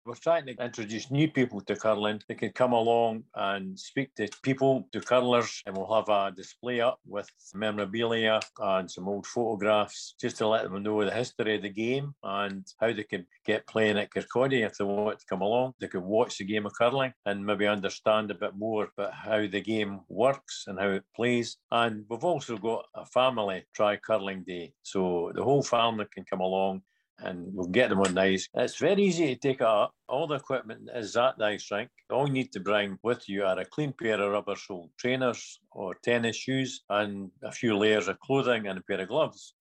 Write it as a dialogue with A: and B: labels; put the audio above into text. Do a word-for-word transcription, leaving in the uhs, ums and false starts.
A: We're trying to introduce new people to curling. They can come along and speak to people, to curlers, and we'll have a display up with memorabilia and some old photographs just to let them know the history of the game and how they can get playing at Kirkcaldy if they want to come along. They could watch the game of curling and maybe understand a bit more about how the game works and how it plays. And we've also got a family try curling day. So the whole family can come along and we'll get them on the ice. It's very easy to take it up. All the equipment is at the ice rink. All you need to bring with you are a clean pair of rubber-soled trainers or tennis shoes and a few layers of clothing and a pair of gloves.